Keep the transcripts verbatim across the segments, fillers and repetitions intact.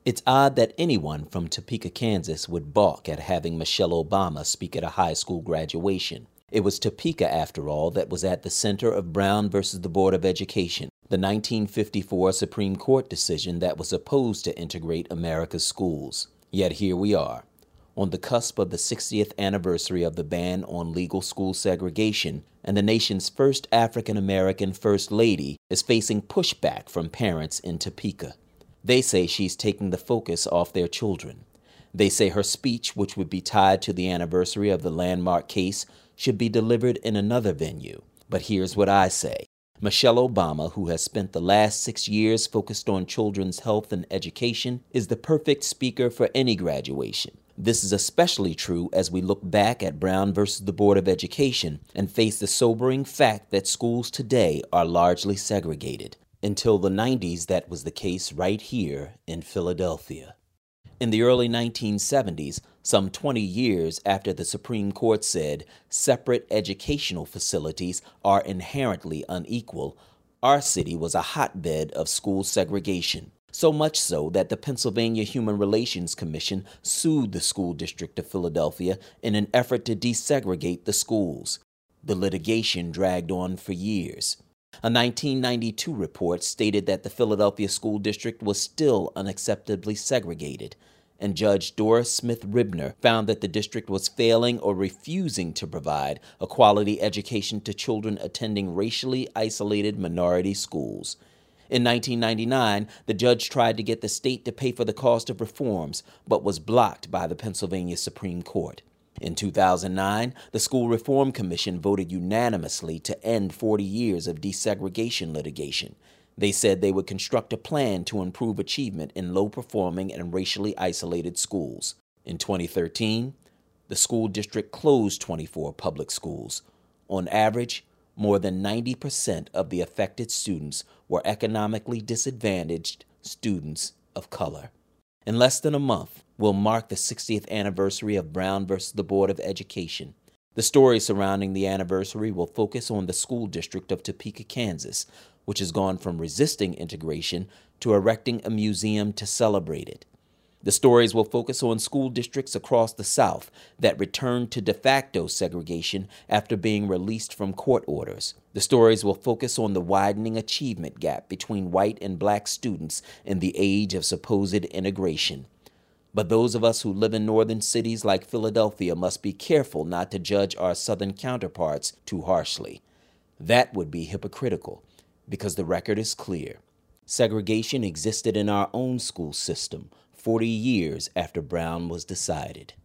It's odd that anyone from Topeka, Kansas would balk at having Michelle Obama speak at a high school graduation. It was Topeka, after all, that was at the center of Brown versus the Board of Education, the nineteen fifty-four Supreme Court decision that was opposed to integrate America's schools. Yet here we are, on the cusp of the sixtieth anniversary of the ban on legal school segregation, and the nation's first African-American First Lady is facing pushback from parents in Topeka. They say she's taking the focus off their children. They say her speech, which would be tied to the anniversary of the landmark case, should be delivered in another venue. But here's what I say. Michelle Obama, who has spent the last six years focused on children's health and education, is the perfect speaker for any graduation. This is especially true as we look back at Brown versus the Board of Education and face the sobering fact that schools today are largely segregated. Until the nineties, that was the case right here in Philadelphia. In the early nineteen seventies, some twenty years after the Supreme Court said separate educational facilities are inherently unequal, our city was a hotbed of school segregation. So much so that the Pennsylvania Human Relations Commission sued the school district of Philadelphia in an effort to desegregate the schools. The litigation dragged on for years. A nineteen ninety-two report stated that the Philadelphia School District was still unacceptably segregated, and Judge Doris Smith Ribner found that the district was failing or refusing to provide a quality education to children attending racially isolated minority schools. In nineteen ninety-nine, the judge tried to get the state to pay for the cost of reforms, but was blocked by the Pennsylvania Supreme Court. In two thousand nine, the School Reform Commission voted unanimously to end forty years of desegregation litigation. They said they would construct a plan to improve achievement in low-performing and racially isolated schools. In twenty thirteen, the school district closed twenty-four public schools. On average, more than ninety percent of the affected students were economically disadvantaged students of color. In less than a month, will mark the sixtieth anniversary of Brown versus the Board of Education. The story surrounding the anniversary will focus on the school district of Topeka, Kansas, which has gone from resisting integration to erecting a museum to celebrate it. The stories will focus on school districts across the South that returned to de facto segregation after being released from court orders. The stories will focus on the widening achievement gap between white and black students in the age of supposed integration. But those of us who live in northern cities like Philadelphia must be careful not to judge our southern counterparts too harshly. That would be hypocritical, because the record is clear. Segregation existed in our own school system forty years after Brown was decided.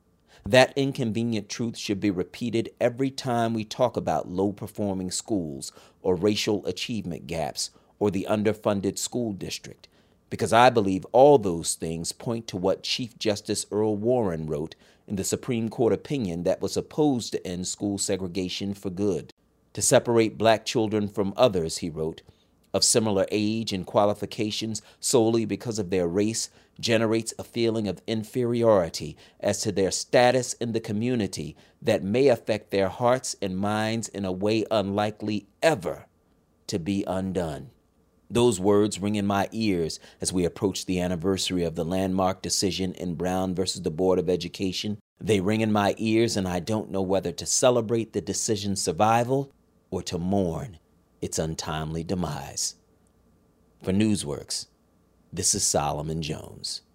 That inconvenient truth should be repeated every time we talk about low-performing schools or racial achievement gaps or the underfunded school district, because I believe all those things point to what Chief Justice Earl Warren wrote in the Supreme Court opinion that was opposed to end school segregation for good. To separate black children from others, he wrote, of similar age and qualifications solely because of their race generates a feeling of inferiority as to their status in the community that may affect their hearts and minds in a way unlikely ever to be undone. Those words ring in my ears as we approach the anniversary of the landmark decision in Brown versus the Board of Education. They ring in my ears, and I don't know whether to celebrate the decision's survival or to mourn its untimely demise. For Newsworks, this is Solomon Jones.